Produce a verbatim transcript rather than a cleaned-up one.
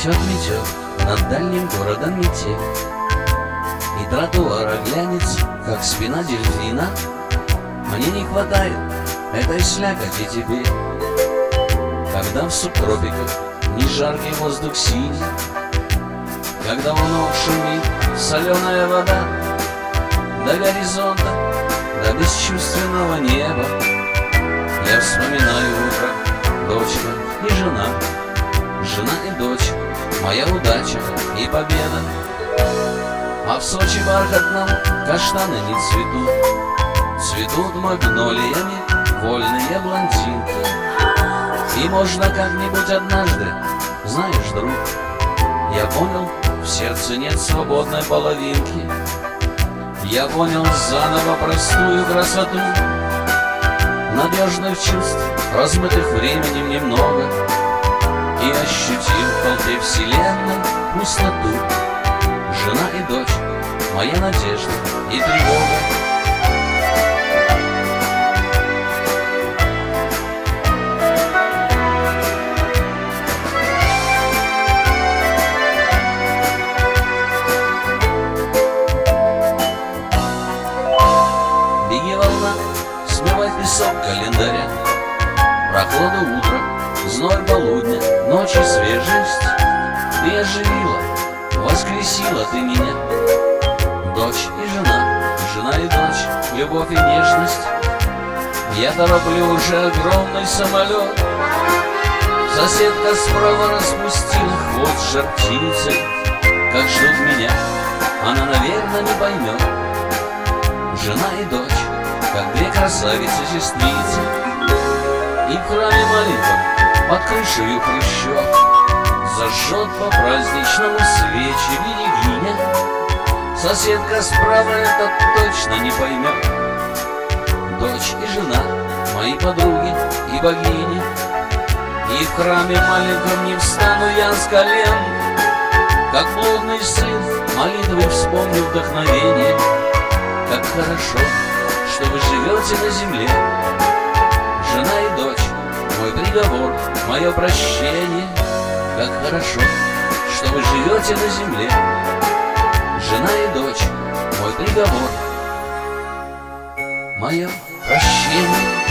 Метет, метет над дальним городом метель, и тротуара глянется, как спина дельфина. Мне не хватает этой слякоти теперь, когда в субтропиках не жаркий воздух синий, когда у ног шумит соленая вода до горизонта, до бесчувственного неба. Я вспоминаю утро, дочка и жена, жена и дочь, моя удача и победа. А в Сочи бархатном каштаны не цветут, цветут магнолиями вольные блондинки. И можно как-нибудь однажды, знаешь, друг, я понял, в сердце нет свободной половинки. Я понял заново простую красоту надежных чувств, размытых временем немного, и ощутил в толпе вселенной пустоту. Жена и дочь, моя надежда и тревога. Беги, волна, смывай песок календаря, прохлада утра, зной полудня, ночи свежесть. Ты оживила, воскресила ты меня, дочь и жена, жена и дочь, любовь и нежность. Я тороплю уже огромный самолет, соседка справа распустила хвост жар птицы. Как ждут меня, она, наверное, не поймет. Жена и дочь, как две красавицы-сестрицы. И в храме молитва под крышею хрущев зажжет по-праздничному свечи берегиня. Соседка справа это точно не поймет. Дочь и жена, мои подруги и богини. И в храме маленьком не встану я с колен, как блудный сын молитвы вспомню вдохновение. Как хорошо, что вы живете на земле, жена и дочь, мой приговор, мое прощение. Как хорошо, что вы живете на земле, жена и дочь, мой приговор, мое прощение.